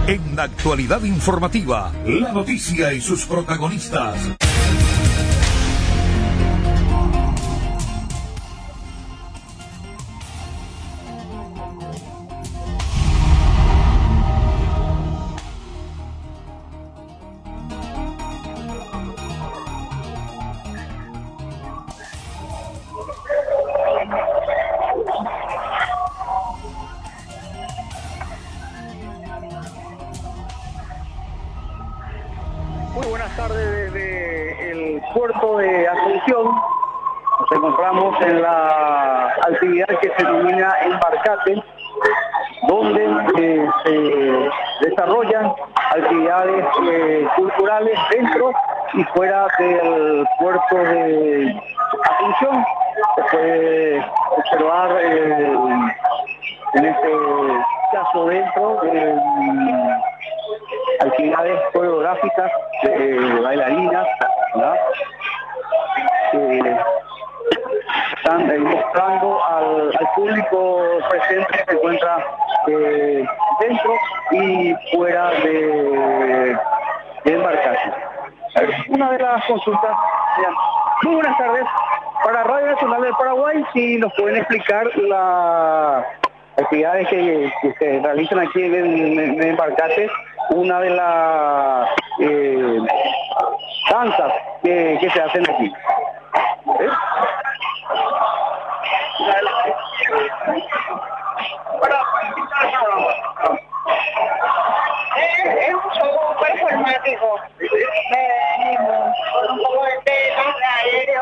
En la actualidad informativa, la noticia y sus protagonistas. Muy buenas tardes desde el puerto de Asunción. Nos encontramos en la actividad que se denomina Embarcate, donde se desarrollan actividades culturales dentro y fuera del puerto de Asunción. Se puede observar en este caso dentro actividades coreográficas de bailarinas, ¿verdad? Están mostrando al público presente que se encuentra dentro y fuera de Embarcate. Una de las consultas. Muy buenas tardes. Para Radio Nacional del Paraguay, si nos pueden explicar las actividades que se realizan aquí en Embarcate, una de las danzas que se hacen aquí. Es un show performático, con un poco de tela, de aéreo,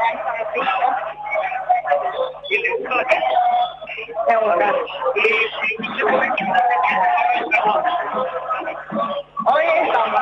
hoy estamos.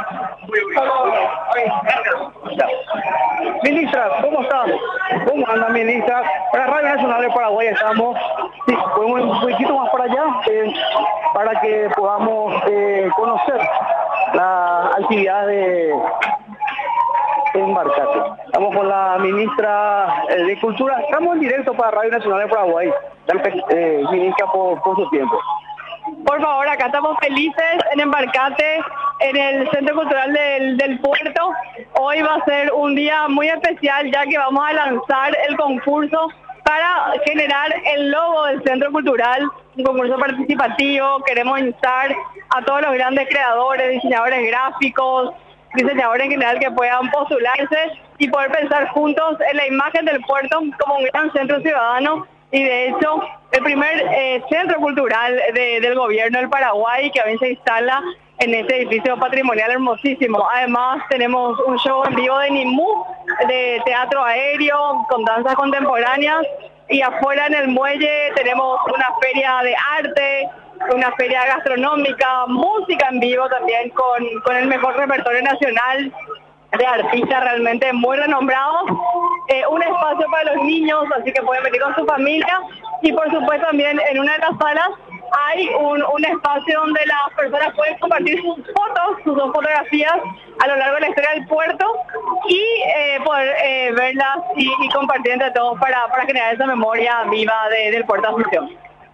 Ministra, ¿cómo está? ¿Cómo anda, ministra? Para Radio Nacional de Paraguay estamos. Sí, podemos ir un poquito más para allá para que podamos conocer la actividad de Embarcate. Estamos con la ministra de Cultura. Estamos en directo para Radio Nacional de Paraguay. Ministra, por su tiempo. Por favor, acá estamos felices en Embarcate, en el Centro Cultural del Puerto. Hoy va a ser un día muy especial, ya que vamos a lanzar el concurso para generar el logo del Centro Cultural, un concurso participativo. Queremos instar a todos los grandes creadores, diseñadores gráficos, diseñadores en general que puedan postularse y poder pensar juntos en la imagen del puerto como un gran centro ciudadano. Y de hecho, el primer centro cultural del gobierno del Paraguay que hoy se instala en este edificio patrimonial hermosísimo. Además, tenemos un show en vivo de Nimú, de teatro aéreo, con danzas contemporáneas. Y afuera en el muelle tenemos una feria de arte, una feria gastronómica, música en vivo también con el mejor repertorio nacional de artistas realmente muy renombrados, un espacio para los niños, así que pueden venir con su familia, y por supuesto también en una de las salas hay un espacio donde las personas pueden compartir sus fotos, sus dos fotografías a lo largo de la historia del puerto y poder verlas y compartir entre todos para generar esa memoria viva del puerto de Asunción.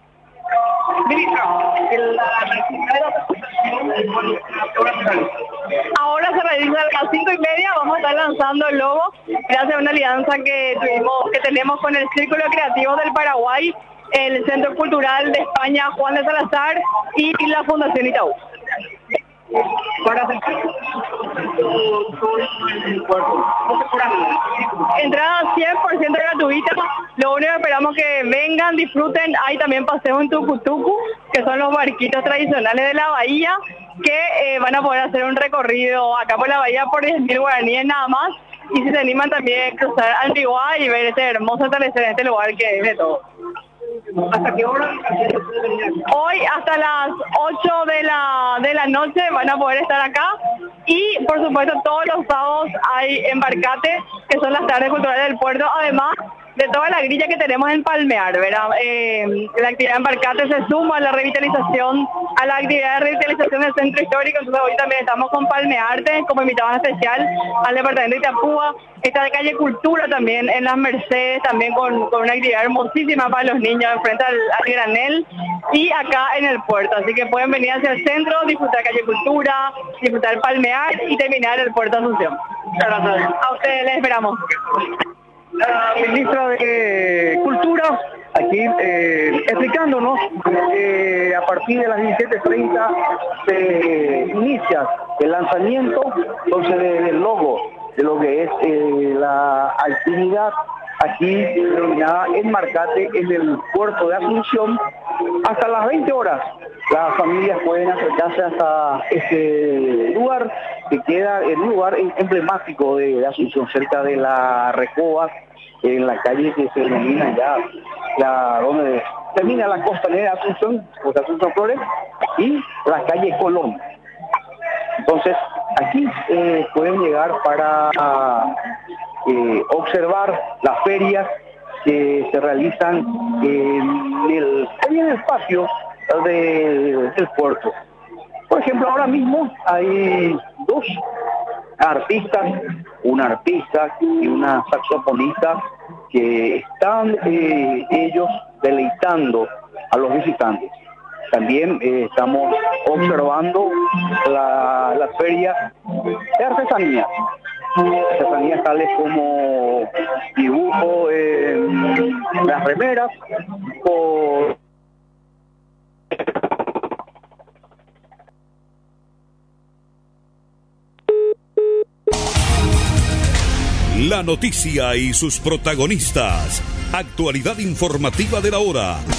Ahora se realiza a las 5:30, vamos a estar lanzando el logo gracias a una alianza que tenemos con el Círculo Creativo del Paraguay, el Centro Cultural de España Juan de Salazar y la Fundación Itaú. Entrada 100% gratuita, lo único que esperamos que vengan, disfruten. Hay también paseos en tucutucu, que son los barquitos tradicionales de la bahía, que van a poder hacer un recorrido acá por la bahía por 10.000 guaraníes nada más, y si se animan también cruzar Antigua y ver este hermoso atardecer en este lugar que es de todo. ¿Hasta qué hora? Hoy hasta las 8 de la noche van a poder estar acá, y por supuesto todos los sábados hay Embarcate, que son las tardes culturales del puerto. Además, de toda la grilla que tenemos en Palmear, ¿verdad? La actividad en Barcate se suma a la revitalización, a la actividad de revitalización del centro histórico. Entonces hoy también estamos con Palmearte como invitados especial al departamento de Itapúa. Está de calle Cultura también en las Mercedes, también con una actividad hermosísima para los niños enfrente al Granel y acá en el puerto. Así que pueden venir hacia el centro, disfrutar calle Cultura, disfrutar Palmear y terminar el puerto Asunción. Gracias. A ustedes les esperamos. La ministra de Cultura aquí explicándonos a partir de las 17:30 se inicia el lanzamiento entonces del logo de lo que es la actividad aquí denominada en Marcate en el puerto de Asunción. Hasta las 20 horas las familias pueden acercarse hasta este lugar que queda en un lugar emblemático de Asunción, cerca de la Recoba, en la calle que se denomina ya donde termina la costanera de Asunción, pues Asunción Flores, y la calle Colón. Entonces, aquí pueden llegar para observar las ferias que se realizan en el patio del puerto. Por ejemplo, ahora mismo hay dos artistas, una artista y una saxofonista que están ellos deleitando a los visitantes. También estamos observando la feria de artesanía. Artesanías tales como dibujo en las remeras o la noticia y sus protagonistas. Actualidad informativa de la hora.